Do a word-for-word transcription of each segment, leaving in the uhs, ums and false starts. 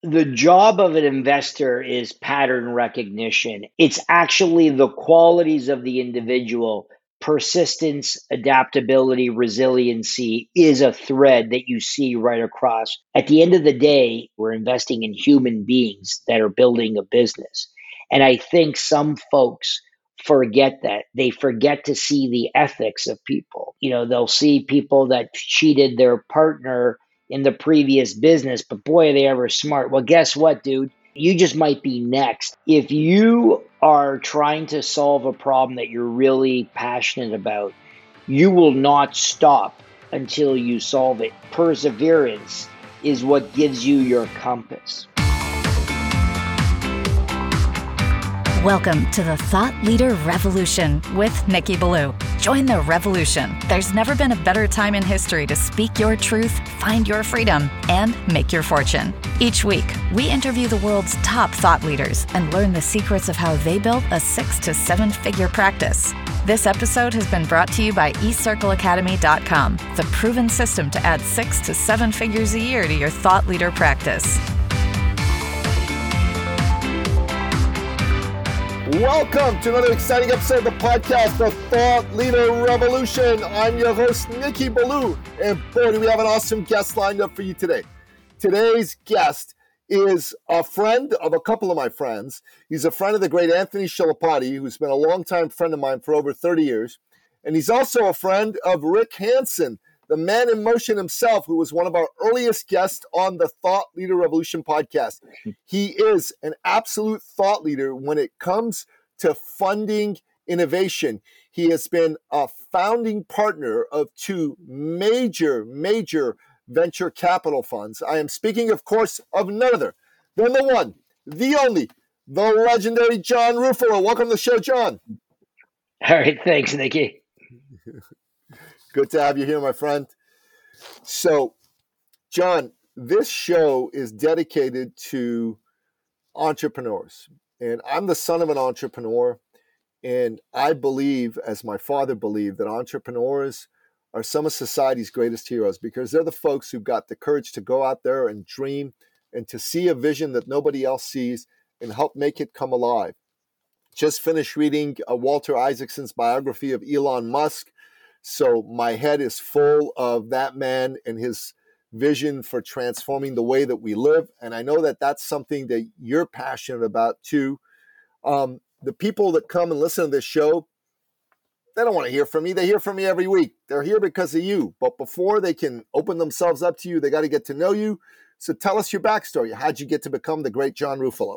The job of an investor is pattern recognition. It's actually the qualities of the individual. Persistence, adaptability, resiliency is a thread that you see right across. At the end of the day, we're investing in human beings that are building a business. And I think some folks forget that. They forget to see the ethics of people. You know, they'll see people that cheated their partner in the previous business, but boy, are they ever smart. Well, guess what, dude? You just might be next. If you are trying to solve a problem that you're really passionate about, you will not stop until you solve it. Perseverance is what gives you your compass. Welcome to the Thought Leader Revolution with Nikki Ballou. Join the revolution. There's never been a better time in history to speak your truth, find your freedom, and make your fortune. Each week, we interview the world's top thought leaders and learn the secrets of how they built a six to seven figure practice. This episode has been brought to you by e circle academy dot com, the proven system to add six to seven figures a year to your thought leader practice. Welcome to another exciting episode of the podcast, The Thought Leader Revolution. I'm your host, Nikki Ballou, and boy, do we have an awesome guest lined up for you today. Today's guest is a friend of a couple of my friends. He's a friend of the great Anthony Chilapati, who's been a longtime friend of mine for over thirty years. And he's also a friend of Rick Hanson, the man in motion himself, who was one of our earliest guests on the Thought Leader Revolution podcast. He is an absolute thought leader when it comes to funding innovation. He has been a founding partner of two major, major venture capital funds. I am speaking, of course, of none other than the one, the only, the legendary John Ruffalo. Welcome to the show, John. All right, thanks, Nikki. Good to have you here, my friend. So, John, this show is dedicated to entrepreneurs. And I'm the son of an entrepreneur. And I believe, as my father believed, that entrepreneurs are some of society's greatest heroes because they're the folks who've got the courage to go out there and dream and to see a vision that nobody else sees and help make it come alive. Just finished reading uh, Walter Isaacson's biography of Elon Musk. So my head is full of that man and his vision for transforming the way that we live. And I know that that's something that you're passionate about too. Um, the people that come and listen to this show, they don't want to hear from me. They hear from me every week. They're here because of you. But before they can open themselves up to you, they got to get to know you. So tell us your backstory. How'd you get to become the great John Ruffalo?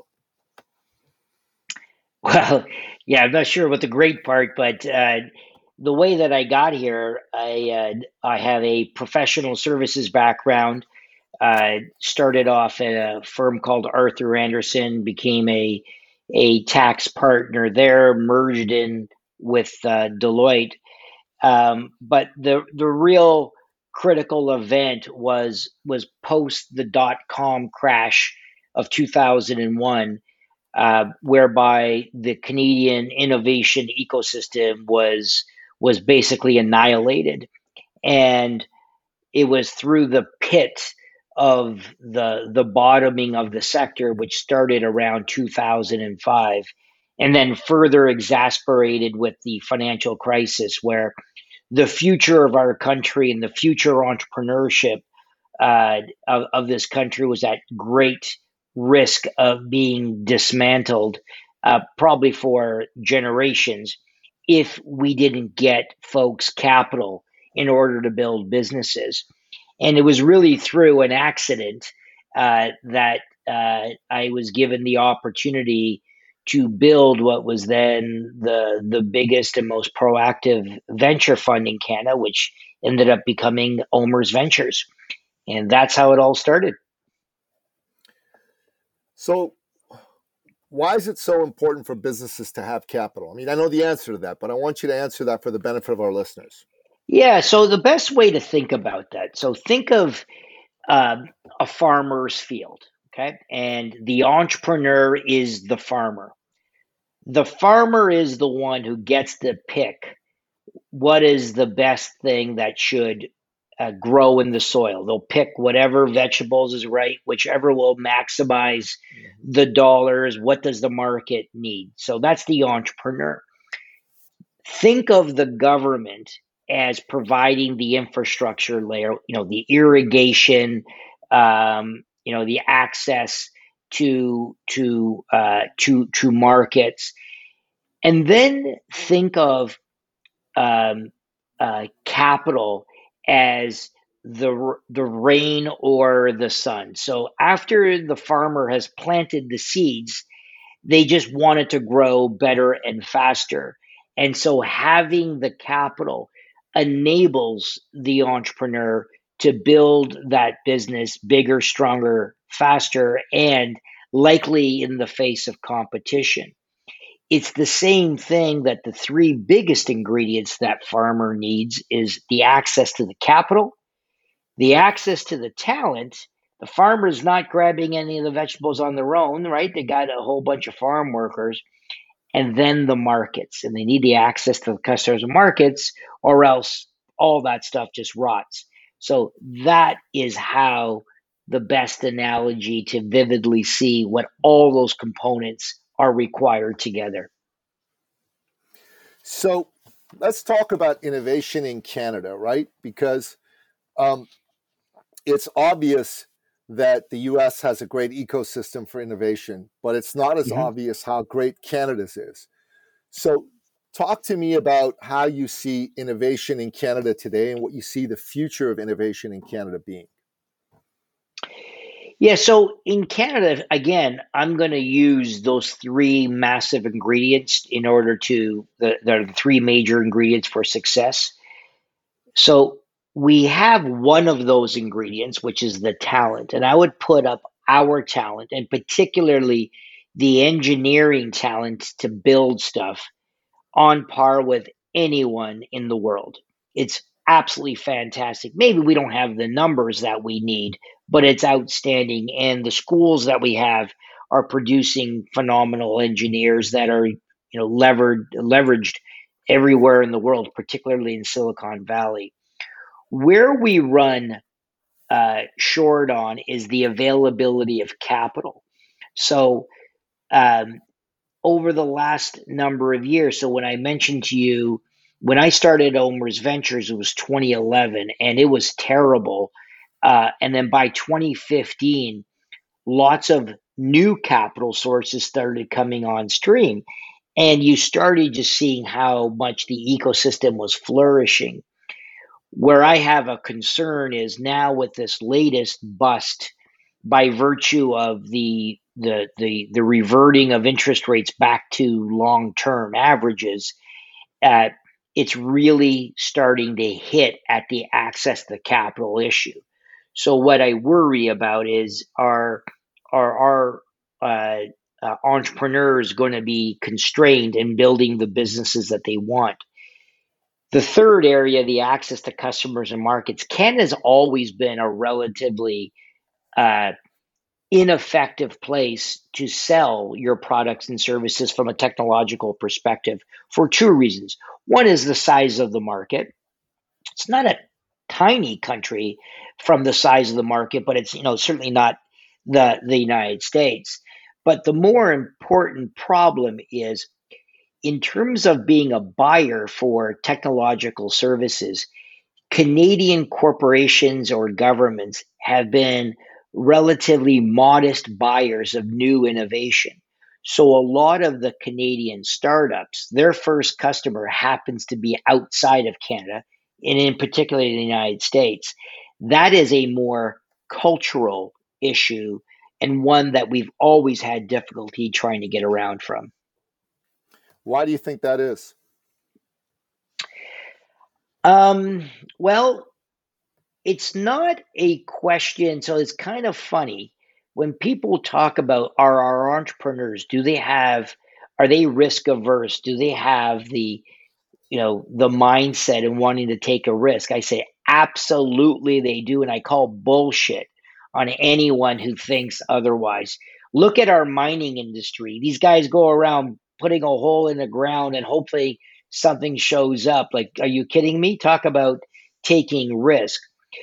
Well, yeah, I'm not sure what the great part, but uh, the way that I got here, I uh, I have a professional services background. Uh, started off at a firm called Arthur Andersen, became a a tax partner there, merged in with uh, Deloitte. Um, but the the real critical event was was post the dot com crash of two thousand one. Uh, whereby the Canadian innovation ecosystem was was basically annihilated, and it was through the pit of the the bottoming of the sector, which started around two thousand five, and then further exasperated with the financial crisis, where the future of our country and the future entrepreneurship uh, of, of this country was at great risk of being dismantled, uh, probably for generations, if we didn't get folks capital in order to build businesses. And it was really through an accident uh, that uh, I was given the opportunity to build what was then the the biggest and most proactive venture fund in Canada, which ended up becoming Omer's Ventures. And that's how it all started. So why is it so important for businesses to have capital? I mean, I know the answer to that, but I want you to answer that for the benefit of our listeners. Yeah, so the best way to think about that, so think of uh, a farmer's field, okay? And the entrepreneur is the farmer. The farmer is the one who gets to pick what is the best thing that should uh, grow in the soil. They'll pick whatever vegetables is right, whichever will maximize the dollars. What does the market need? So that's the entrepreneur. Think of the government as providing the infrastructure layer, you know, the irrigation, um, you know, the access to to uh, to to markets, and then think of um, uh, capital as the the rain or the sun. So after the farmer has planted the seeds, they just want it to grow better and faster. And so having the capital enables the entrepreneur to build that business bigger, stronger, faster, and likely in the face of competition. It's the same thing that the three biggest ingredients that farmer needs is the access to the capital, the access to the talent. The farmer's not grabbing any of the vegetables on their own, right? They got a whole bunch of farm workers, and then the markets, and they need the access to the customers and markets, or else all that stuff just rots. So that is how the best analogy to vividly see what all those components are required together. So let's talk about innovation in Canada, right? Because um, it's obvious that the U S has a great ecosystem for innovation, but it's not as mm-hmm. obvious how great Canada's is. So talk to me about how you see innovation in Canada today and what you see the future of innovation in Canada being. Yeah, so in Canada, again, I'm going to use those three massive ingredients in order to, the, the three major ingredients for success. So we have one of those ingredients, which is the talent. And I would put up our talent, and particularly the engineering talent to build stuff, on par with anyone in the world. It's absolutely fantastic. Maybe we don't have the numbers that we need, but it's outstanding. And the schools that we have are producing phenomenal engineers that are, you know, levered, leveraged everywhere in the world, particularly in Silicon Valley. Where we run uh, short on is the availability of capital. So um, over the last number of years, so when I mentioned to you, when I started OMERS Ventures, it was twenty eleven, and it was terrible. Uh, and then by twenty fifteen, lots of new capital sources started coming on stream. And you started just seeing how much the ecosystem was flourishing. Where I have a concern is now with this latest bust, by virtue of the the the, the reverting of interest rates back to long-term averages, uh, it's really starting to hit at the access to capital issue. So what I worry about is are are our uh, uh, entrepreneurs going to be constrained in building the businesses that they want? The third area, the access to customers and markets, Canada's always been a relatively uh, ineffective place to sell your products and services from a technological perspective for two reasons. One is the size of the market. It's not a tiny country from the size of the market, but it's, you know, certainly not the, the United States. But the more important problem is, in terms of being a buyer for technological services, Canadian corporations or governments have been relatively modest buyers of new innovation. So a lot of the Canadian startups, their first customer happens to be outside of Canada, and in particular the United States. That is a more cultural issue, and one that we've always had difficulty trying to get around from. Why do you think that is? Um, well, it's not a question. So it's kind of funny when people talk about, are our entrepreneurs, do they have, are they risk averse? Do they have the, you know, the mindset and wanting to take a risk? I say, absolutely they do. And I call bullshit on anyone who thinks otherwise. Look at our mining industry. These guys go around putting a hole in the ground and hopefully something shows up. Like, are you kidding me? Talk about taking risk.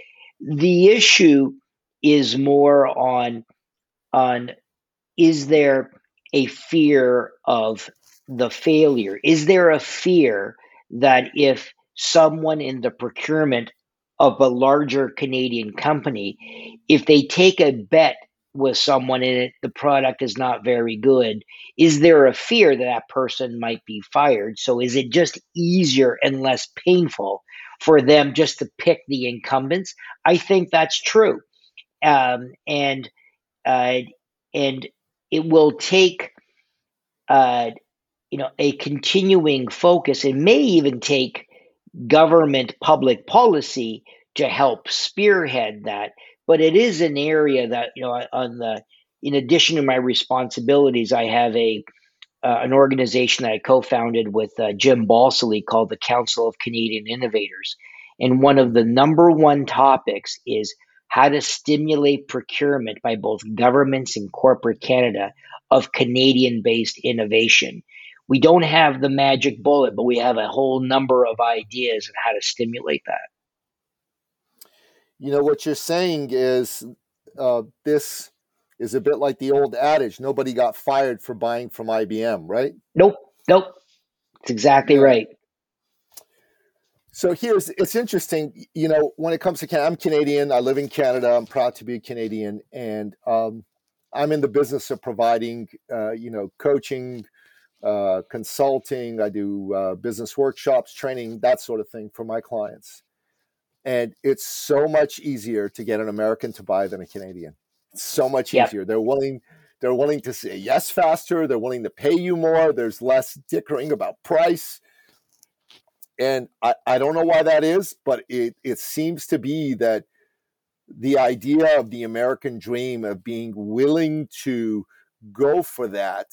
The issue is more on on is there a fear of the failure? Is there a fear that if someone in the procurement of a larger Canadian company, if they take a bet with someone and it, the product is not very good, is there a fear that that person might be fired? So is it just easier and less painful for them just to pick the incumbents? I think that's true. Um, and uh, and it will take uh, you know a continuing focus. It may even take government public policy to help spearhead that. But it is an area that you know on the in addition to my responsibilities, I have a uh, an organization that I co-founded with uh, Jim Balsillie called the Council of Canadian Innovators. And one of the number one topics is how to stimulate procurement by both governments and corporate Canada of Canadian-based innovation. We don't have the magic bullet, but we have a whole number of ideas on how to stimulate that. You know, what you're saying is uh, this is a bit like the old adage, nobody got fired for buying from I B M, right? Nope, nope. That's exactly Yeah. right. So here's, it's interesting, you know, when it comes to Canada, I'm Canadian, I live in Canada, I'm proud to be Canadian, and um, I'm in the business of providing, uh, you know, coaching, uh, consulting, I do uh, business workshops, training, that sort of thing for my clients. And it's so much easier to get an American to buy than a Canadian. It's so much Yep. easier. They're willing, they're willing to say yes faster, they're willing to pay you more, there's less dickering about price. And I, I don't know why that is, but it, it seems to be that the idea of the American dream of being willing to go for that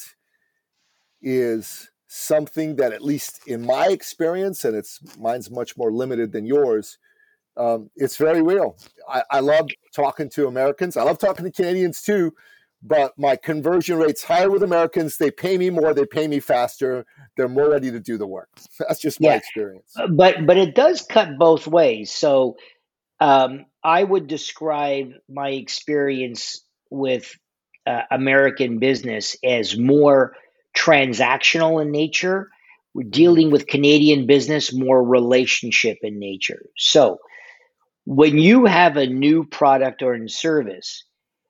is something that, at least in my experience, and it's mine's much more limited than yours, um, it's very real. I, I love talking to Americans. I love talking to Canadians too, but my conversion rate's higher with Americans. They pay me more. They pay me faster. They're more ready to do the work. That's just my Yeah. experience. But but it does cut both ways. So um, I would describe my experience with uh, American business as more transactional in nature. We're Mhm. dealing with Canadian business more relationship in nature. So when you have a new product or service,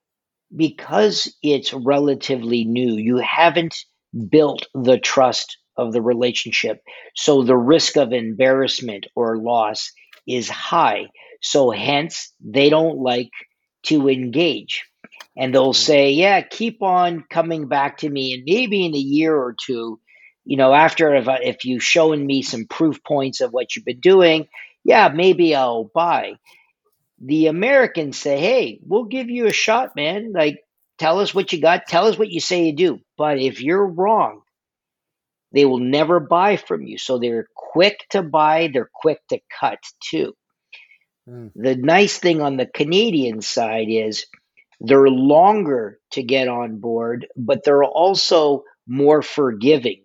because it's relatively new, you haven't built the trust of the relationship. So the risk of embarrassment or loss is high. So hence, they don't like to engage. And they'll Mhm. say, yeah, keep on coming back to me. And maybe in a year or two, you know, after if, I, if you've shown me some proof points of what you've been doing, yeah, maybe I'll buy. The Americans say, hey, we'll give you a shot, man. Like, tell us what you got, tell us what you say you do. But if you're wrong, they will never buy from you. So they're quick to buy, they're quick to cut too. Mm. The nice thing on the Canadian side is they're longer to get on board, but they're also more forgiving.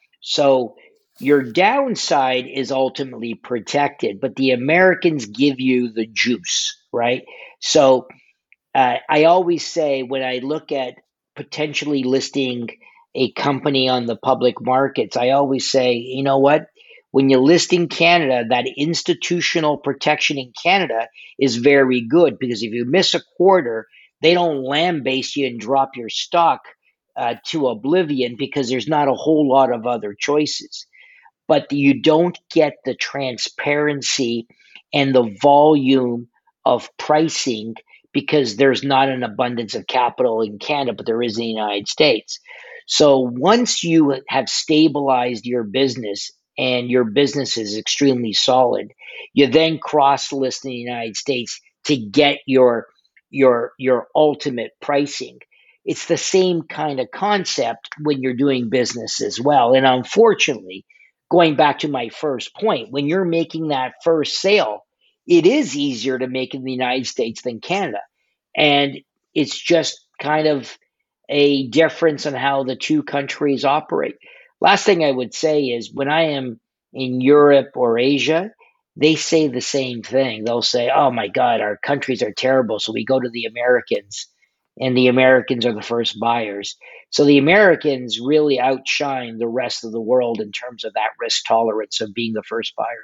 So your downside is ultimately protected, but the Americans give you the juice, right? So uh, I always say when I look at potentially listing a company on the public markets, I always say, you know what? When you list in Canada, that institutional protection in Canada is very good because if you miss a quarter, they don't lambaste you and drop your stock uh, to oblivion because there's not a whole lot of other choices. But you don't get the transparency and the volume of pricing because there's not an abundance of capital in Canada, but there is in the United States. So once you have stabilized your business and your business is extremely solid, you then cross list in the United States to get your your your ultimate pricing. It's the same kind of concept when you're doing business as well. And unfortunately, going back to my first point, when you're making that first sale, it is easier to make in the United States than Canada. And it's just kind of a difference in how the two countries operate. Last thing I would say is when I am in Europe or Asia, they say the same thing. They'll say, "Oh my God, our countries are terrible, so we go to the Americans, and the Americans are the first buyers." So the Americans really outshine the rest of the world in terms of that risk tolerance of being the first buyer.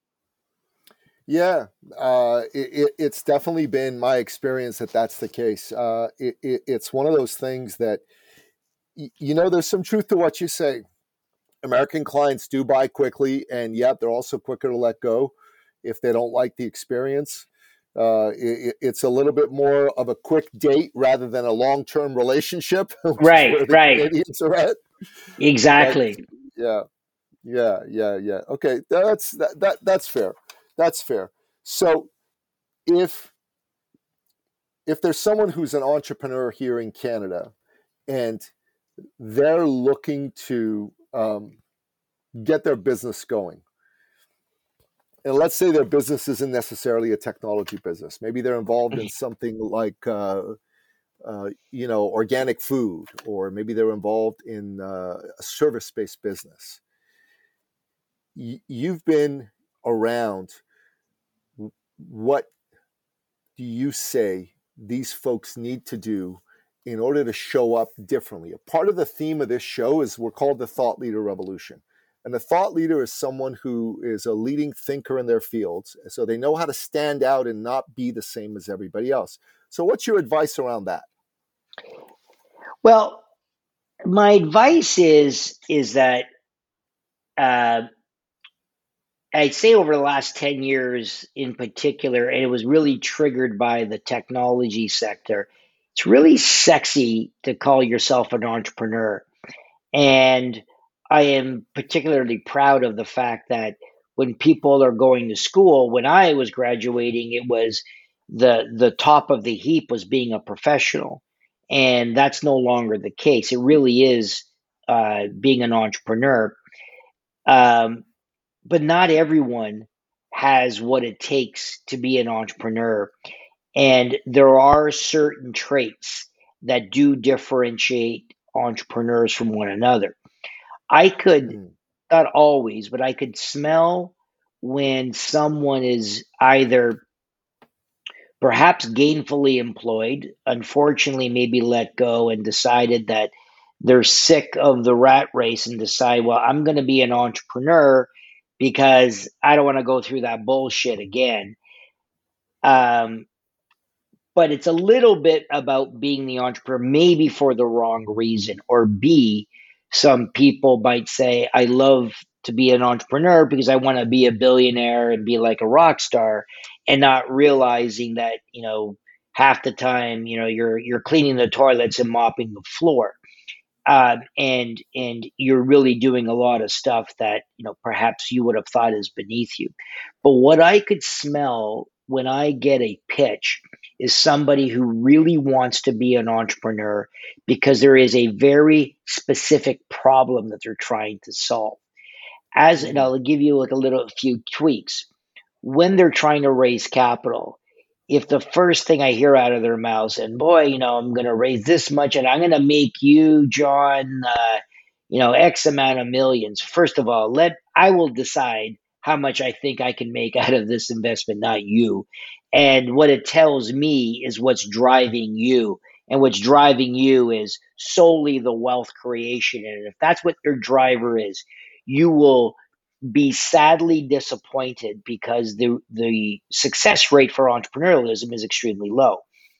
Yeah, uh, it, it, it's definitely been my experience that that's the case. Uh, it, it, it's one of those things that, y- you know, there's some truth to what you say. American clients do buy quickly, and yet they're also quicker to let go if they don't like the experience. Uh, it, it's a little bit more of a quick date rather than a long-term relationship, which is Right, where the right. Canadians are at. But Exactly. yeah, yeah, yeah, yeah. Okay, that's that, that that's fair. That's fair. So if if there's someone who's an entrepreneur here in Canada and they're looking to um, get their business going, and let's say their business isn't necessarily a technology business, maybe they're involved in something like uh, uh, you know, organic food, or maybe they're involved in uh, a service-based business. Y- you've been around. What do you say these folks need to do in order to show up differently? A part of the theme of this show is we're called the Thought Leader Revolution. And a thought leader is someone who is a leading thinker in their fields. So they know how to stand out and not be the same as everybody else. So what's your advice around that? Well, my advice is is that uh, I'd say over the last ten years in particular, and it was really triggered by the technology sector, it's really sexy to call yourself an entrepreneur. And I am particularly proud of the fact that when people are going to school, when I was graduating, it was the the top of the heap was being a professional. And that's no longer the case. It really is uh, being an entrepreneur. Um, but not everyone has what it takes to be an entrepreneur. And there are certain traits that do differentiate entrepreneurs from one another. I could, Mm, not always, but I could smell when someone is either perhaps gainfully employed, unfortunately, maybe let go and decided that they're sick of the rat race and decide, well, I'm going to be an entrepreneur because I don't want to go through that bullshit again. Um, but it's a little bit about being the entrepreneur, maybe for the wrong reason. Or B, some people might say, I love to be an entrepreneur because I want to be a billionaire and be like a rock star, and not realizing that, you know, half the time, you know, you're you're cleaning the toilets and mopping the floor. Um, and and you're really doing a lot of stuff that, you know, perhaps you would have thought is beneath you. But what I could smell when I get a pitch is somebody who really wants to be an entrepreneur because there is a very specific problem that they're trying to solve. As and mm, I'll give you like a little few tweaks. When they're trying to raise capital, if the first thing I hear out of their mouths, and boy, you know, I'm going to raise this much and I'm going to make you, John, uh, you know, X amount of millions. First of all, let I will decide how much I think I can make out of this investment, not you. And what it tells me is what's driving you. And what's driving you is solely the wealth creation. And if that's what your driver is, you will be sadly disappointed because the the success rate for entrepreneurialism is extremely low.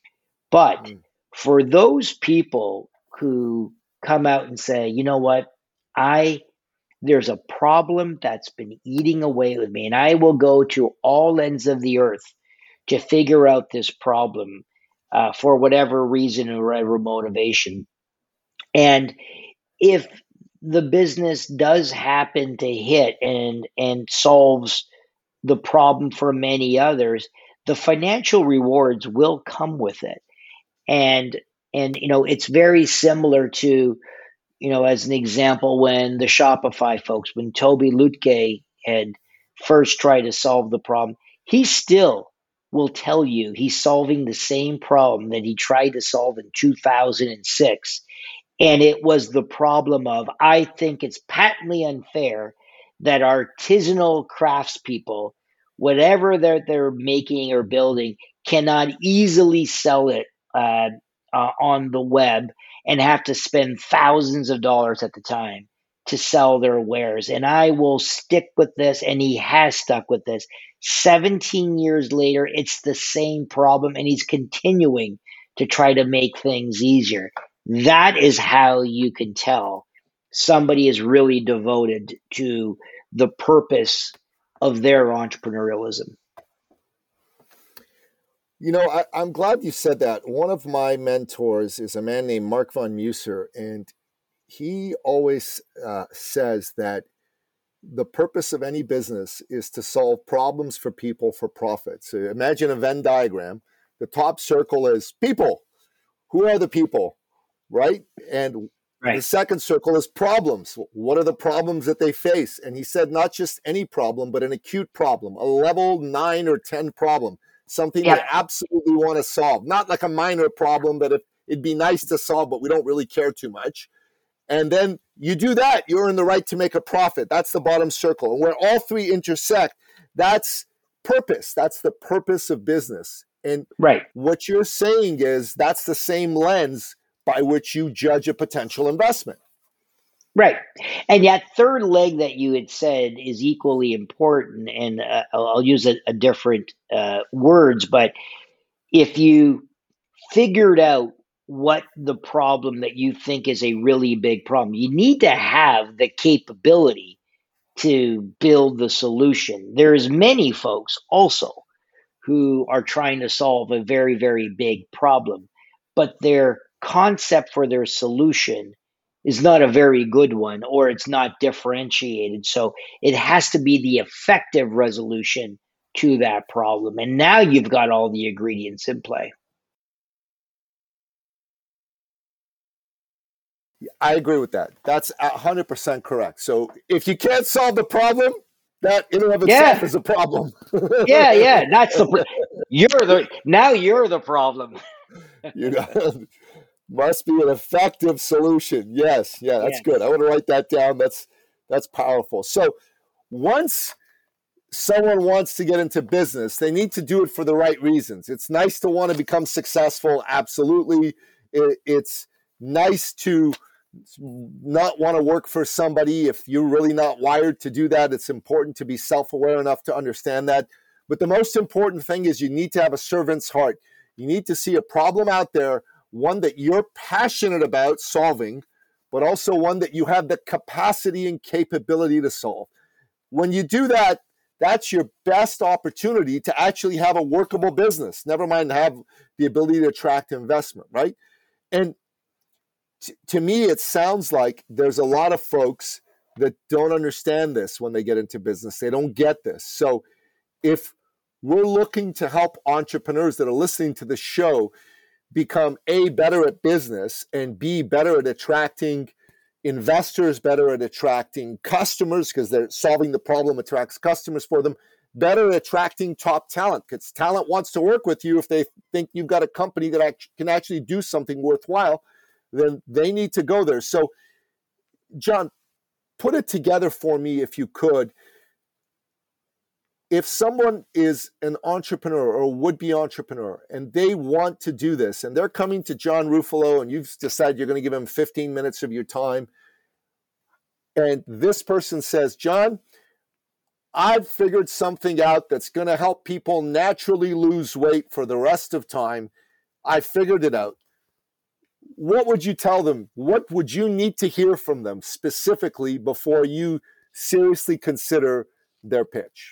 But mm, for those people who come out and say, you know what, I there's a problem that's been eating away with me, and I will go to all ends of the earth to figure out this problem uh, for whatever reason or whatever motivation. And if the business does happen to hit and and solves the problem for many others, the financial rewards will come with it. And and you know, it's very similar to, you know, as an example, when the Shopify folks, when Toby Lutke had first tried to solve the problem, he still will tell you he's solving the same problem that he tried to solve in two thousand six. And it was the problem of, I think it's patently unfair that artisanal craftspeople whatever they're, they're making or building cannot easily sell it uh, uh, on the web and have to spend thousands of dollars at the time to sell their wares. And I will stick with this, and he has stuck with this. seventeen years later, it's the same problem, and he's continuing to try to make things easier. That is how you can tell somebody is really devoted to the purpose of their entrepreneurialism. You know, I, I'm glad you said that. One of my mentors is a man named Mark von Musser, and he always uh, says that the purpose of any business is to solve problems for people for profit. So imagine a Venn diagram. The top circle is people. Who are the people, right? And right. The second circle is problems. What are the problems that they face? And he said not just any problem, but an acute problem, a level nine or ten problem. Something yep. they absolutely want to solve. Not like a minor problem, but if it'd be nice to solve, but we don't really care too much. And then you do that, you're in the right to make a profit. That's the bottom circle. And where all three intersect, that's purpose. That's the purpose of business. And right. what you're saying is that's the same lens by which you judge a potential investment. Right. And that third leg that you had said is equally important. And uh, I'll, I'll use a, a different uh, words, but if you figured out what the problem that you think is a really big problem, you need to have the capability to build the solution. There's many folks also who are trying to solve a very, very big problem, but their concept for their solution is not a very good one, or it's not differentiated. So it has to be the effective resolution to that problem. And now you've got all the ingredients in play. I agree with that. That's one hundred percent correct. So if you can't solve the problem, that in and of itself yeah. is a problem. yeah, yeah. That's the you're the now you're the problem. You know, must be an effective solution. Yes, yeah, that's yes. good. I want to write that down. That's that's powerful. So once someone wants to get into business, they need to do it for the right reasons. It's nice to want to become successful. Absolutely. It, it's nice to not want to work for somebody. If you're really not wired to do that, it's important to be self-aware enough to understand that. But the most important thing is you need to have a servant's heart. You need to see a problem out there, one that you're passionate about solving, but also one that you have the capacity and capability to solve. When you do that, that's your best opportunity to actually have a workable business, never mind have the ability to attract investment, right? And t- to me, it sounds like there's a lot of folks that don't understand this when they get into business. They don't get this. So if we're looking to help entrepreneurs that are listening to the show become A, better at business, and B, better at attracting investors, better at attracting customers because they're solving the problem, attracts customers for them, better at attracting top talent because talent wants to work with you if they think you've got a company that act- can actually do something worthwhile, then they need to go there. So, John, put it together for me if you could. If someone is an entrepreneur or a would-be entrepreneur and they want to do this and they're coming to John Ruffalo and you've decided you're going to give them fifteen minutes of your time, and this person says, John, I've figured something out that's going to help people naturally lose weight for the rest of time. I figured it out. What would you tell them? What would you need to hear from them specifically before you seriously consider their pitch?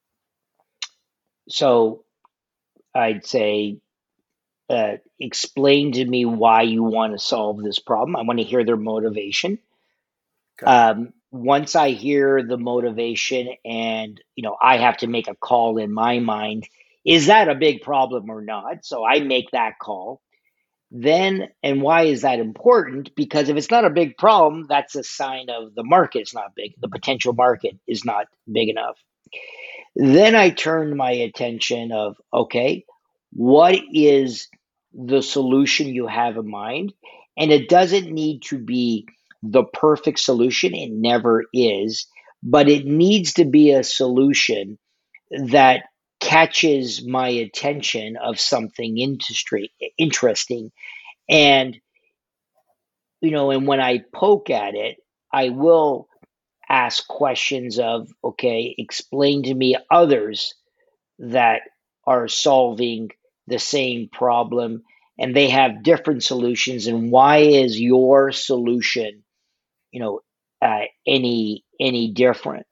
So I'd say, uh, explain to me why you want to solve this problem. I want to hear their motivation. Okay. Um, once I hear the motivation and, you know, I have to make a call in my mind, is that a big problem or not? So I make that call. Then, and why is that important? Because if it's not a big problem, that's a sign of the market's not big. The potential market is not big enough. Then I turn my attention of, okay, what is the solution you have in mind? And it doesn't need to be the perfect solution. It never is, but it needs to be a solution that catches my attention of something industry interesting. And, you know, and when I poke at it, I will ask questions of, okay, explain to me others that are solving the same problem and they have different solutions, and why is your solution, you know, uh, any any different?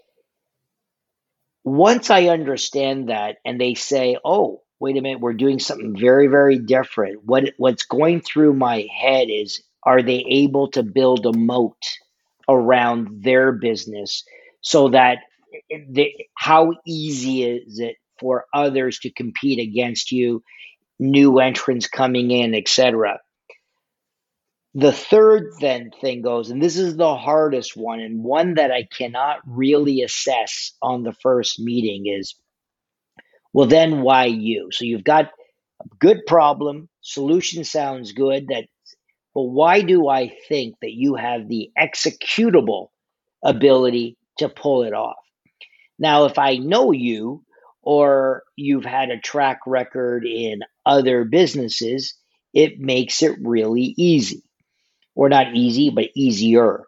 Once I understand that and they say, oh, wait a minute, we're doing something very, very different. What what's going through my head is, are they able to build a moat around their business so that they, how easy is it for others to compete against you, new entrants coming in, et cetera. The third then thing goes, and this is the hardest one, and one that I cannot really assess on the first meeting is, well, then why you? So you've got a good problem, solution sounds good, that, but why do I think that you have the executable ability to pull it off? Now, if I know you, or you've had a track record in other businesses, it makes it really easy. Or not easy, but easier.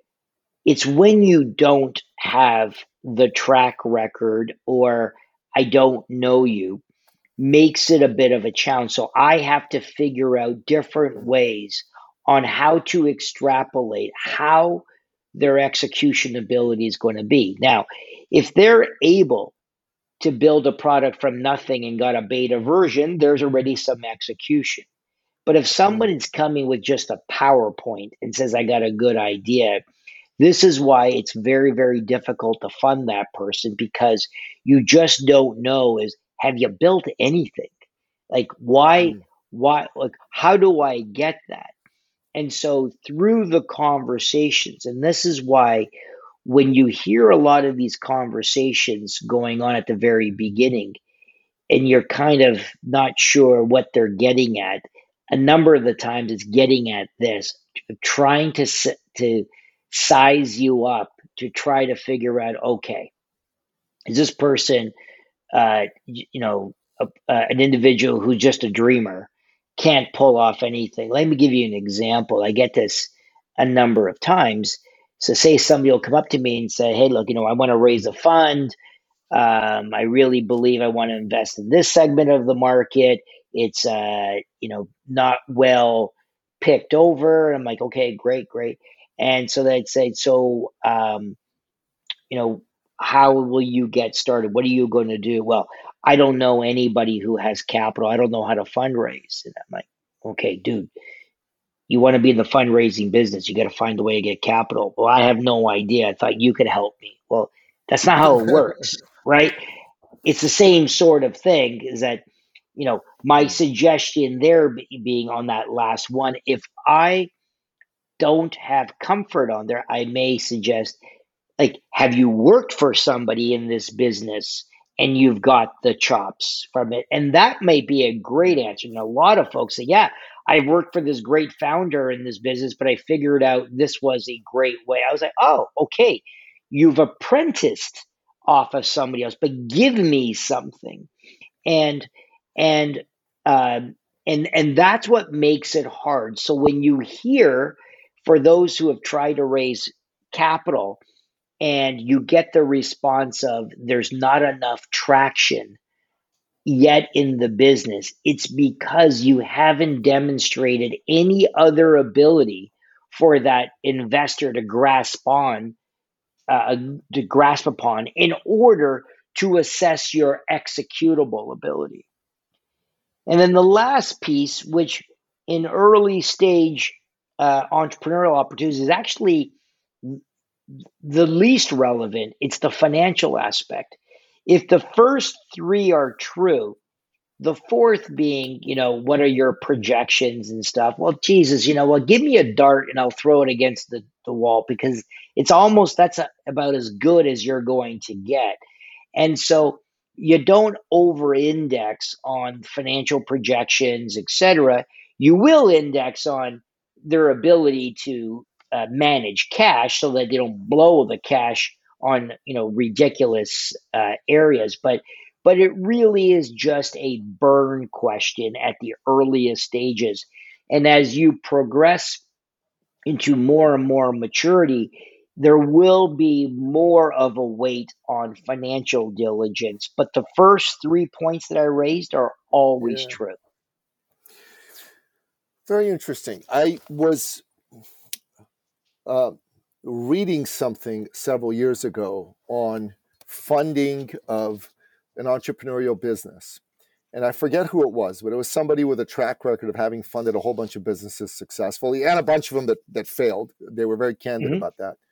It's when you don't have the track record, or I don't know you, makes it a bit of a challenge. So I have to figure out different ways on how to extrapolate how their execution ability is going to be. Now, if they're able to build a product from nothing and got a beta version, there's already some execution. But if someone is coming with just a PowerPoint and says, I got a good idea, this is why it's very, very difficult to fund that person, because you just don't know is, have you built anything? Like, why, mm. why, like, how do I get that? And so through the conversations, and this is why when you hear a lot of these conversations going on at the very beginning, and you're kind of not sure what they're getting at, a number of the times it's getting at this, trying to to size you up, to try to figure out, okay, is this person, uh, you know, a, uh, an individual who's just a dreamer, can't pull off anything? Let me give you an example. I get this a number of times. So say somebody will come up to me and say, hey, look, you know, I want to raise a fund. Um, I really believe I want to invest in this segment of the market. It's, uh, you know, not well picked over. I'm like, okay, great, great. And so they'd say, so, um, you know, how will you get started? What are you going to do? Well, I don't know anybody who has capital. I don't know how to fundraise. And I'm like, okay, dude, you want to be in the fundraising business. You got to find a way to get capital. Well, I have no idea. I thought you could help me. Well, that's not how it works, right? It's the same sort of thing, is that, you know, my suggestion there being on that last one, if I don't have comfort on there, I may suggest, like, have you worked for somebody in this business and you've got the chops from it? And that may be a great answer. And a lot of folks say, yeah, I've worked for this great founder in this business, but I figured out this was a great way. I was like, oh, okay, you've apprenticed off of somebody else, but give me something. And and um, and and that's what makes it hard. So when you hear, for those who have tried to raise capital, and you get the response of there's not enough traction yet in the business, it's because you haven't demonstrated any other ability for that investor to grasp on, uh, to grasp upon, in order to assess your executable ability. And then the last piece, which in early stage uh, entrepreneurial opportunities is actually the least relevant, it's the financial aspect. If the first three are true, the fourth being, you know, what are your projections and stuff? Well, Jesus, you know, well, give me a dart and I'll throw it against the, the wall, because it's almost, that's a, about as good as you're going to get. And so you don't over-index on financial projections, et cetera. You will index on their ability to uh, manage cash so that they don't blow the cash on, you know, ridiculous uh, areas, but but it really is just a burn question at the earliest stages. And as you progress into more and more maturity, there will be more of a weight on financial diligence. But the first three points that I raised are always Yeah. true. Very interesting. I was uh, reading something several years ago on funding of an entrepreneurial business. And I forget who it was, but it was somebody with a track record of having funded a whole bunch of businesses successfully and a bunch of them that, that failed. They were very candid Mhm. about that.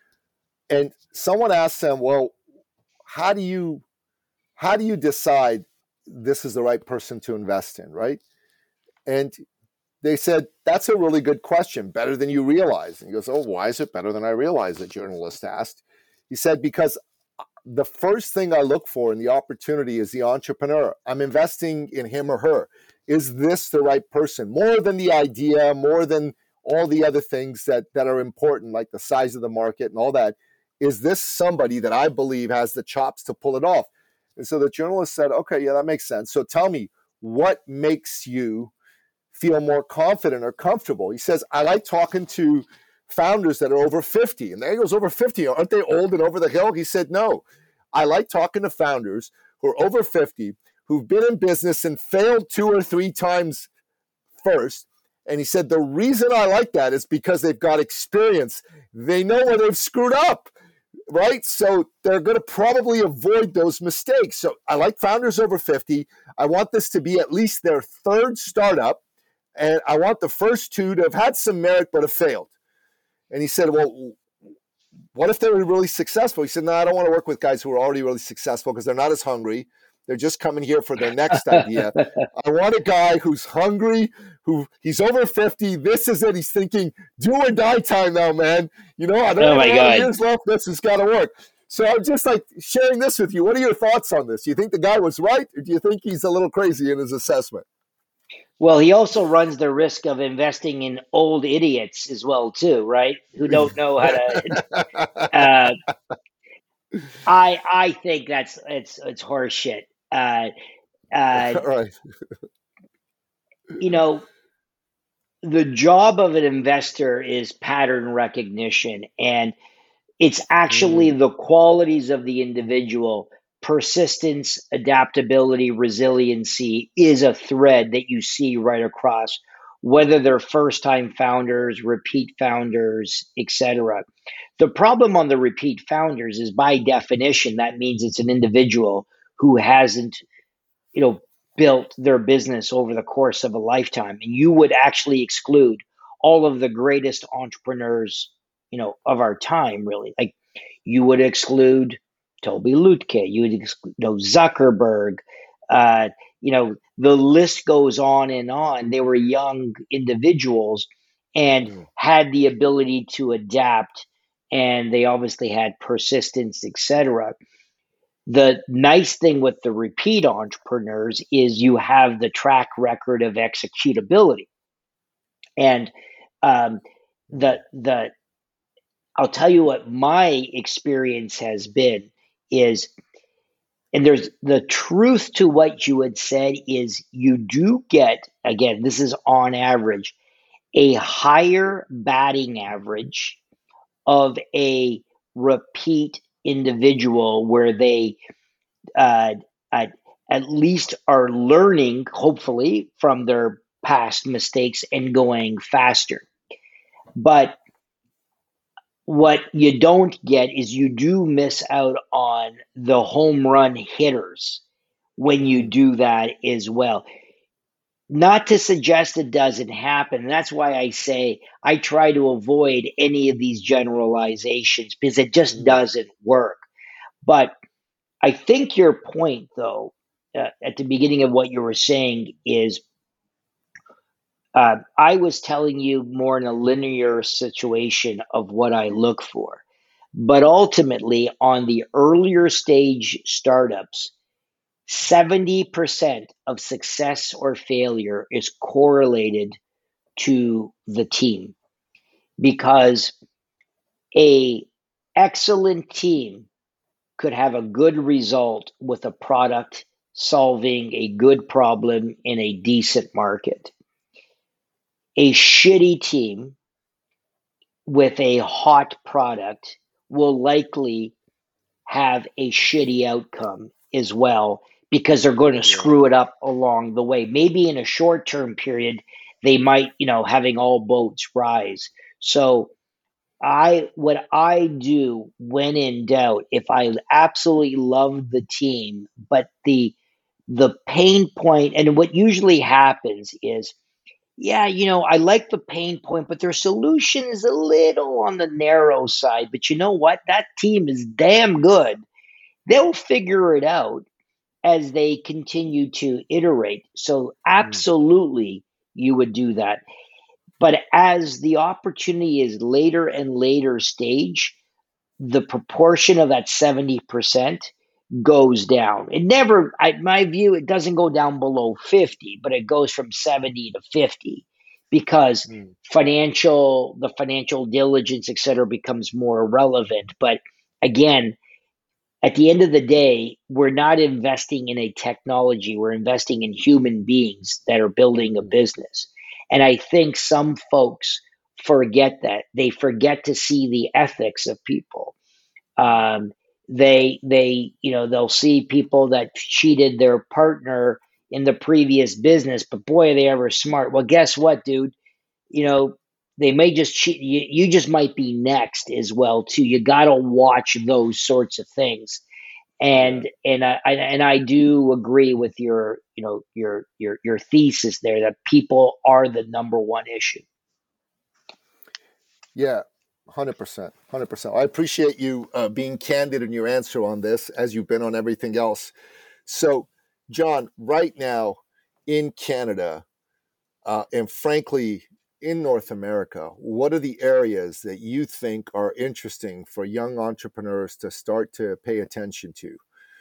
And someone asked them, well, how do you how do you decide this is the right person to invest in, right? And they said, that's a really good question, better than you realize. And he goes, oh, why is it better than I realized, the journalist asked. He said, because the first thing I look for in the opportunity is the entrepreneur. I'm investing in him or her. Is this the right person? More than the idea, more than all the other things that, that are important, like the size of the market and all that. Is this somebody that I believe has the chops to pull it off? And so the journalist said, okay, yeah, that makes sense. So tell me, what makes you feel more confident or comfortable? He says, I like talking to founders that are over fifty. And there he goes, over fifty. Aren't they old and over the hill? He said, no. I like talking to founders who are over fifty, who've been in business and failed two or three times first. And he said, the reason I like that is because they've got experience. They know where they've screwed up, right? So they're going to probably avoid those mistakes. So I like founders over fifty. I want this to be at least their third startup. And I want the first two to have had some merit but have failed. And he said, well, what if they were really successful? He said, no, I don't want to work with guys who are already really successful because they're not as hungry. They're just coming here for their next idea. I want a guy who's hungry, who he's over fifty. This is it. He's thinking, do or die time now, man. You know, I don't Oh have my a lot of God. years left. This has got to work. So I'm just like sharing this with you. What are your thoughts on this? Do you think the guy was right, or do you think he's a little crazy in his assessment? Well, he also runs the risk of investing in old idiots as well, too, right? Who don't know how to. Uh, I I think that's it's it's horseshit. Uh, uh, Right. you know, the job of an investor is pattern recognition, and it's actually Mm, the qualities of the individual. Persistence, adaptability, resiliency is a thread that you see right across, whether they're first time founders, repeat founders, et cetera. The problem on the repeat founders is by definition, that means it's an individual who hasn't, you know, built their business over the course of a lifetime. And you would actually exclude all of the greatest entrepreneurs, you know, of our time, really. Like you would exclude Toby Lutke, you would exclude, you know, Zuckerberg, uh, you know, the list goes on and on. They were young individuals and mm, had the ability to adapt, and they obviously had persistence, et cetera. The nice thing with the repeat entrepreneurs is you have the track record of executability. And um, mm, the the I'll tell you what my experience has been is, and there's the truth to what you had said is you do get, again, this is on average, a higher batting average of a repeat individual where they uh, at, at least are learning, hopefully, from their past mistakes and going faster. But what you don't get is you do miss out on the home run hitters when you mm. do that as well. Not to suggest it doesn't happen. That's why I say I try to avoid any of these generalizations because it just Mm. doesn't work. But I think your point, though, uh, at the beginning of what you were saying is uh, I was telling you more in a linear situation of what I look for. But ultimately, on the earlier stage startups, seventy percent of success or failure is correlated to the team because a excellent team could have a good result with a product solving a good problem in a decent market. A shitty team with a hot product will likely have a shitty outcome as well, because they're going to Yeah. screw it up along the way. Maybe in a short term period, they might, you know, having all boats rise. So I, what I do when in doubt, if I absolutely love the team, but the the pain point, and what usually happens is, yeah, you know, I like the pain point, but their solution is a little on the narrow side. But you know what? That team is damn good. They'll figure it out as they continue to iterate. So, Mm. absolutely, you would do that. But as the opportunity is later and later stage, the proportion of that seventy percent goes down. It never, I, my view, it doesn't go down below fifty, but it goes from seventy to fifty, because Mm. financial, the financial diligence, et cetera, becomes more relevant. But again, at the end of the day, we're not investing in a technology, we're investing in human beings that are building a Mm. business. And I think some folks forget that. They forget to see the ethics of people. Um, they they you know, they'll see people that cheated their partner in the previous business, but boy, are they ever smart. Well, guess what, dude? You know, they may just cheat. You, you just might be next as well too. You got to watch those sorts of things. Yeah. And and I, I and I do agree with your, you know, your your your thesis there, that people are the number one issue. Yeah, one hundred percent. one hundred percent. I appreciate you uh, being candid in your answer on this, as you've been on everything else. So, John, right now in Canada, uh, and frankly, in North America, what are the areas that you think are interesting for young entrepreneurs to start to pay attention to?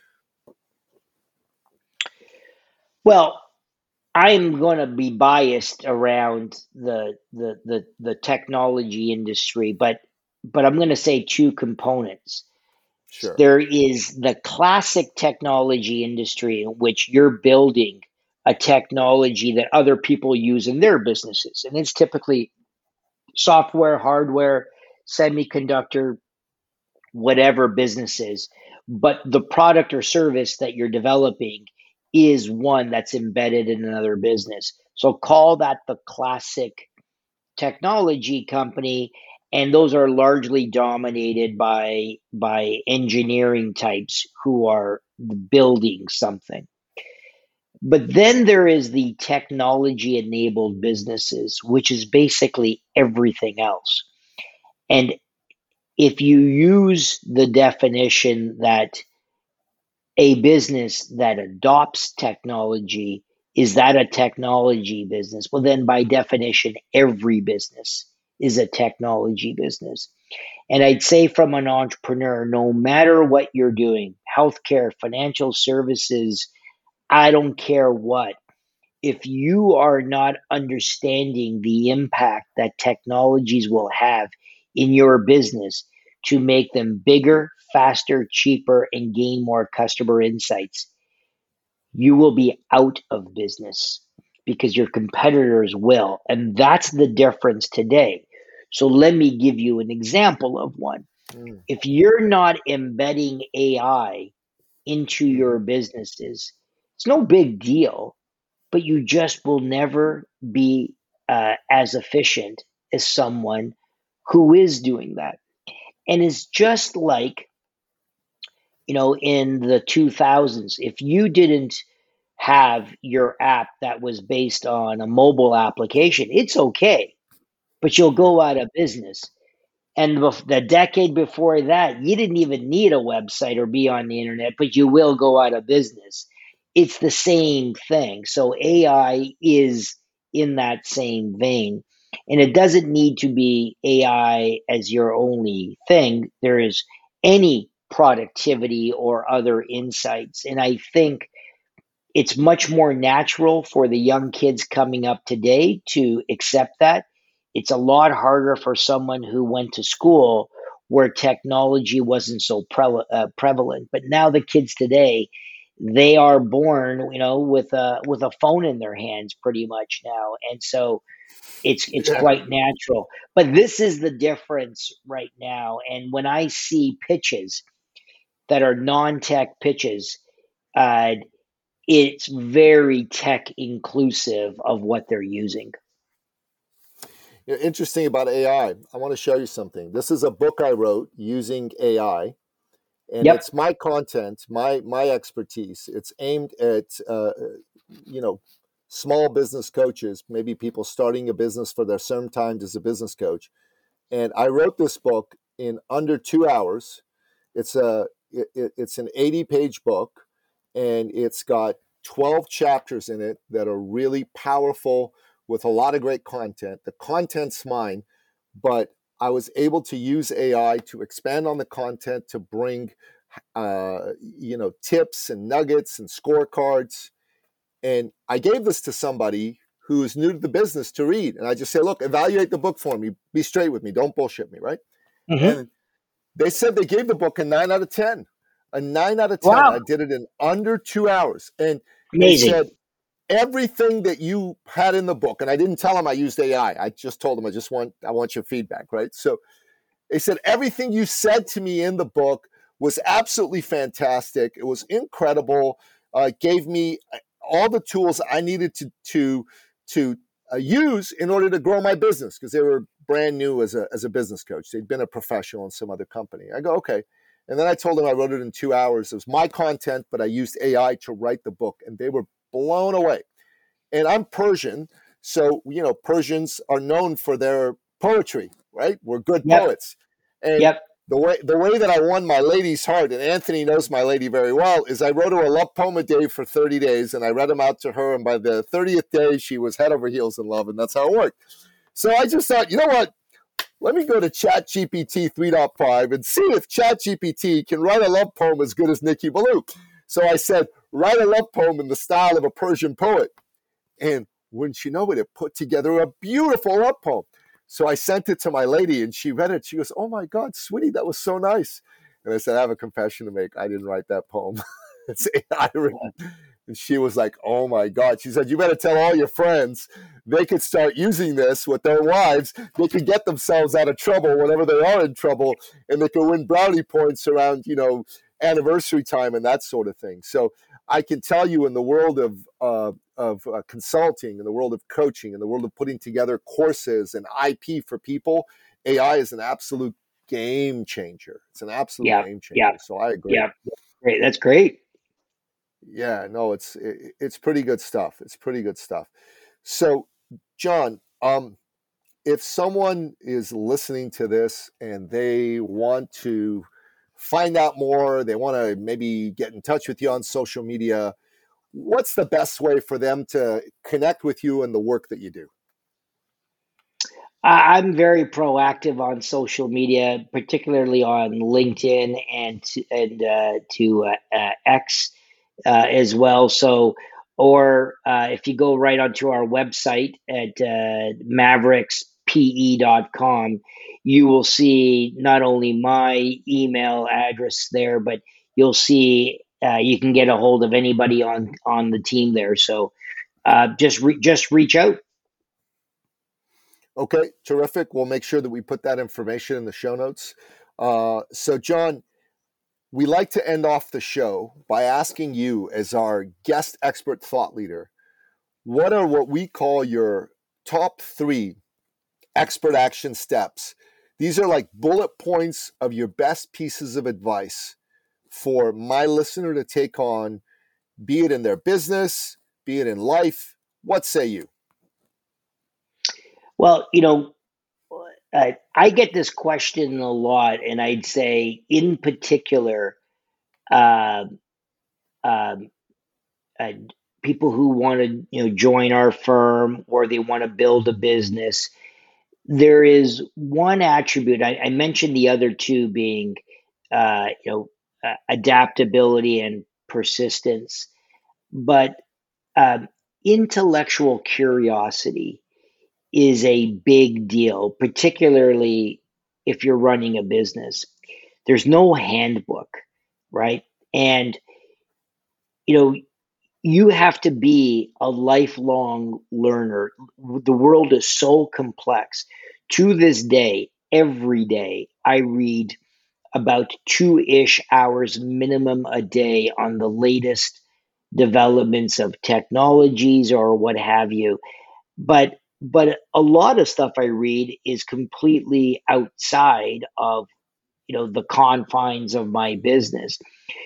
Well, I'm going to be biased around the the the the technology industry, but but I'm going to say two components. Sure. There is the classic technology industry, in which you're building a technology that other people use in their businesses, and it's typically software, hardware, semiconductor, whatever businesses. But the product or service that you're developing is one that's embedded in another business. So call that the classic technology company, and those are largely dominated by by engineering types who are building something. But then there is the technology enabled businesses, which is basically everything else. And if you use the definition that a business that adopts technology, is that a technology business? Well, then by definition, every business is a technology business. And I'd say, from an entrepreneur, no matter what you're doing, healthcare, financial services, I don't care what, if you are not understanding the impact that technologies will have in your business to make them bigger, faster, cheaper, and gain more customer insights, you will be out of business, because your competitors will. And that's the difference today. So let me give you an example of one. Mm. If you're not embedding A I into your Mhm. businesses, it's no big deal, but you just will never be uh, as efficient as someone who is doing that. And it's just like, you know, in the two thousands, if you didn't have your app that was based on a mobile application, it's okay, but you'll Yeah. go out of business. And bef- the decade before that, you didn't even need a website or be on the internet, but you will go out of business. It's the same thing. So A I is in that same vein. And it doesn't need to be A I as your only thing. There is any productivity or other insights. And I think it's much more natural for the young kids coming up today to accept that. It's a lot harder for someone who went to school where technology wasn't so pre- uh, prevalent. But now the kids today, they are born, you know, with a with a phone in their hands pretty much now, and so it's it's Yeah. quite natural. But this is the difference right now. And when I see pitches that are non-tech pitches, uh, it's very tech inclusive of what they're using. You know, interesting about A I. I I want to show you something. This is a book I wrote using A I, and Yep. it's my content, my my expertise. It's aimed at uh, you know small business coaches, maybe people starting a business for their term times as a business coach. And I wrote this book in under two hours. It's a it, it's an eighty page book, and it's got twelve chapters in it that are really powerful with a lot of great content. The content's mine, but I was able to use A I to expand on the content to bring uh, you know tips and nuggets and scorecards. And I gave this to somebody who is new to the business to read, and I just say, look, evaluate the book for me. Be straight with me. Don't bullshit me, right? Hmm. And they said they gave the book a nine out of ten. A nine out of ten. I Wow. did it in under two hours. And they Amazing. said, everything that you had in the book, and I didn't tell them I used A I. I I just told them I just want I want your feedback, right? So they said everything you said to me in the book was absolutely fantastic. It was incredible. Uh, it gave me all the tools I needed to to to uh, use in order to grow my business, because they were brand new as a as a business coach. They'd been a professional in some other company. I go, okay. And then I told them I wrote it in two hours. It was my content, but I used A I to write the book, and they were blown away. And I'm Persian, so you know Persians are known for their poetry, right? We're good Yep. poets. And Yep. the way the way that I won my lady's heart, and Anthony knows my lady very well, is I wrote her a love poem a day for thirty days, and I read them out to her, and by the thirtieth day, she was head over heels in love, and that's how it worked. So I just thought, you know what? Let me go to ChatGPT three point five and see if ChatGPT can write a love poem as good as Nikki Ballou. So I said, write a love poem in the style of a Persian poet. And wouldn't you know it, it put together a beautiful love poem. So I sent it to my lady, and she read it. She goes, oh my God, sweetie, that was so nice. And I said, I have a confession to make. I didn't write that poem. It's A I written. And she was like, oh my God. She said, you better tell all your friends. They could start using this with their wives. They could get themselves out of trouble whenever they are in trouble, and they could win brownie points around, you know, anniversary time and that sort of thing. So I can tell you, in the world of uh, of uh, consulting, in the world of coaching, in the world of putting together courses and I P for people, A I is an absolute game changer. It's an absolute Yeah. game changer. Yeah. So I agree. Yeah. Great. That's great. Yeah, no, it's it, it's pretty good stuff. It's pretty good stuff. So, John, um, if someone is listening to this and they want to find out more, they want to maybe get in touch with you on social media, what's the best way for them to connect with you and the work that you do? I- I'm very proactive on social media, particularly on LinkedIn and to, and uh, to uh, uh, X uh, as well. So, or uh, if you go right onto our website at uh, maveriks p e dot com, you will see not only my email address there, but you'll see uh, you can get a hold of anybody on on the team there. So, uh, just re- just reach out. Okay, terrific. We'll make sure that we put that information in the show notes. Uh, so, John, we like to end off the show by asking you, as our guest expert thought leader, what are what we call your top three expert action steps? These are like bullet points of your best pieces of advice for my listener to take on, be it in their business, be it in life. What say you? Well, you know, uh, I get this question a lot, and I'd say, in particular, uh, um, uh, people who want to, you know, join our firm or they want to build a business. There is one attribute. I, I mentioned the other two being, uh, you know, uh, adaptability and persistence, but um, intellectual curiosity is a big deal, particularly if you're running a business. There's no handbook, right? And, you know, you have to be a lifelong learner. The world is so complex. To this day, every day, I read about two ish hours minimum a day on the latest developments of technologies or what have you. But but a lot of stuff I read is completely outside of, you know, the confines of my business.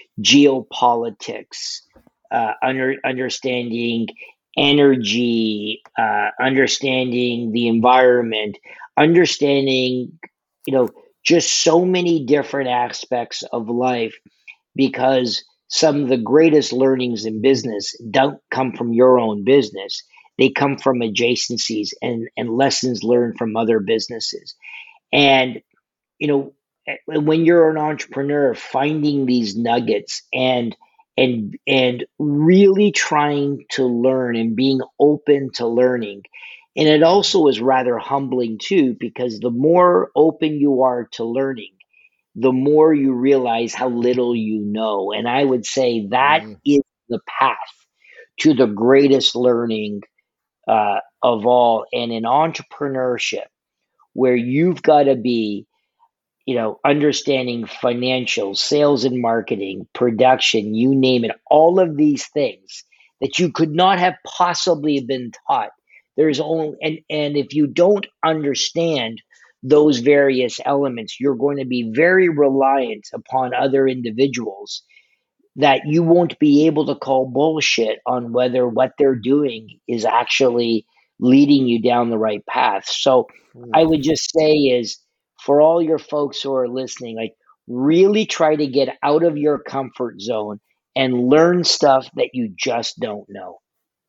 Geopolitics, uh, under, understanding energy, uh, understanding the environment, understanding, you know, just so many different aspects of life, because some of the greatest learnings in business don't come from your own business. They come from adjacencies and, and lessons learned from other businesses. And, you know, eh, when you're an entrepreneur, finding these nuggets and and and really trying to learn and being open to learning. And it also is rather humbling too, because the more open you are to learning, the more you realize how little you know. And I would say that Mm, is the path to the greatest learning uh, of all. And in entrepreneurship, where you've got to be, you know, understanding financial, sales and marketing, production, you name it, all of these things that you could not have possibly been taught. There's only, and, and if you don't understand those various elements, you're going to be very reliant upon other individuals that you won't be able to call bullshit on whether what they're doing is actually leading you down the right path. So I mm. would just say is, for all your folks who are listening, like, really try to get out of your comfort zone and learn stuff that you just don't know.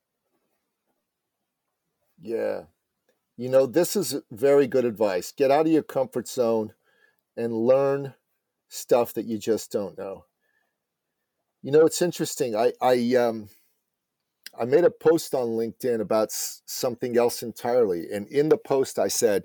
Yeah. You know, this is very good advice. Get out of your comfort zone and learn stuff that you just don't know. You know, it's interesting. I I um I made a post on LinkedIn about s- something else entirely, and in the post I said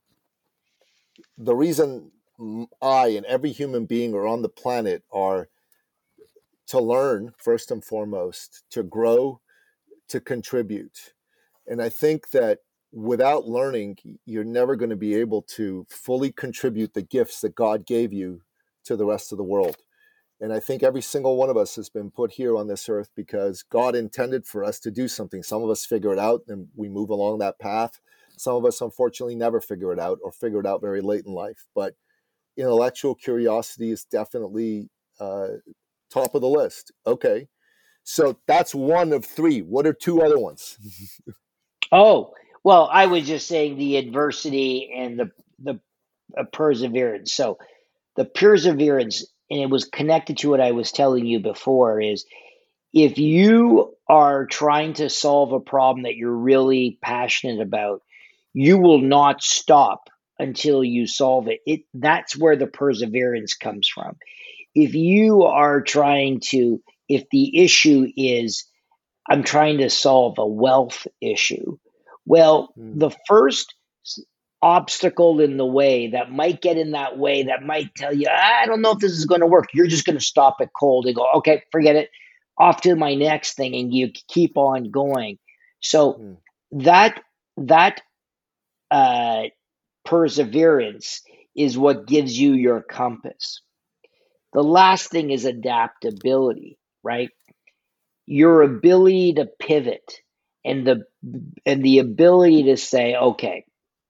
the reason m- I and every human being are on the planet are to learn first and foremost, to grow, to contribute. And I think that without learning, you're never going to be able to fully contribute the gifts that God gave you to the rest of the world. And I think every single one of us has been put here on this earth because God intended for us to do something. Some of us figure it out and we move along that path. Some of us, unfortunately, never figure it out or figure it out very late in life. But intellectual curiosity is definitely uh, top of the list. Okay. So that's one of three. What are two other ones? Oh, well, I was just saying the adversity and the the uh, perseverance. So the perseverance, and it was connected to what I was telling you before, is if you are trying to solve a problem that you're really passionate about, you will not stop until you solve it. It that's where the perseverance comes from. If you are trying to, if the issue is, I'm trying to solve a wealth issue, well, Mm, the first s- obstacle in the way that might get in that way, that might tell you, I don't know if this is going to work, you're just going to stop it cold and go, okay, forget it, off to my next thing, and you keep on going. So mm, that that uh, perseverance is what gives you your compass. The last thing is adaptability, right? Your ability to pivot, and the and the ability to say, okay,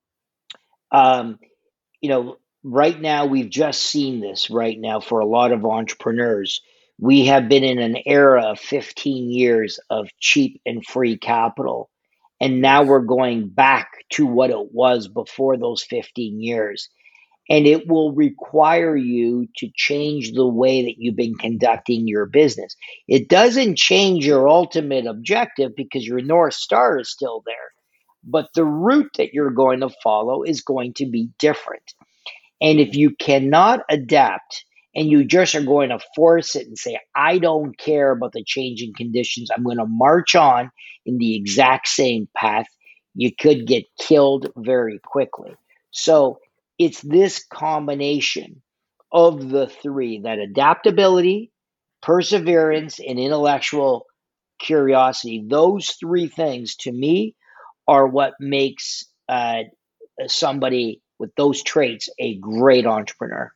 um, you know, right now we've just seen this right now for a lot of entrepreneurs. We have been in an era of fifteen years of cheap and free capital. And now yes. we're going back to what it was before those fifteen years. And it will require you to change the way that you've been conducting your business. It doesn't change your ultimate objective because your North Star is still there, but the route that you're going to follow is going to be different. And if Mm, you cannot adapt and you just are going to force it and say, I don't care about the changing conditions, I'm going to march on in the exact same path, you could get killed very quickly. So it's this combination of the three, that adaptability, perseverance, and intellectual curiosity. Those three things to me are what makes uh, somebody with those traits a great entrepreneur.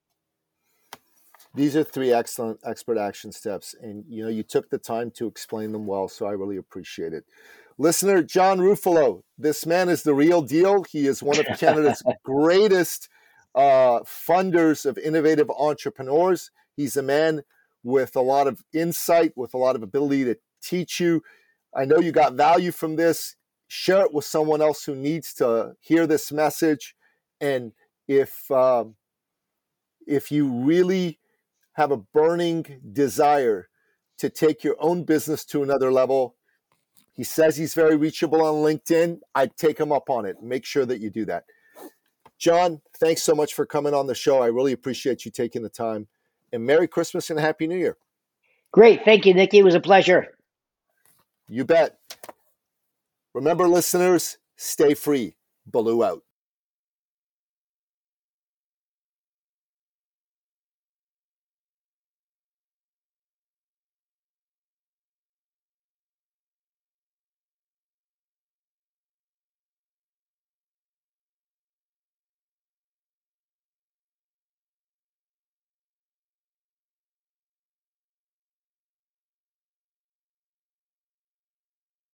These are three excellent expert action steps, and you know you took the time to explain them well, so I really appreciate it. Listener, John Ruffalo, this man is the real deal. He is one of Canada's greatest uh, funders of innovative entrepreneurs. He's a man with a lot of insight, with a lot of ability to teach you. I know you got value from this. Share it with someone else who needs to hear this message. And if um, if you really have a burning desire to take your own business to another level, he says he's very reachable on LinkedIn. I'd take him up on it. Make sure that you do that. John, thanks so much for coming on the show. I really appreciate you taking the time. And Merry Christmas and Happy New Year. Great. Thank you, Nikki. It was a pleasure. You bet. Remember, listeners, stay free. Baloo out.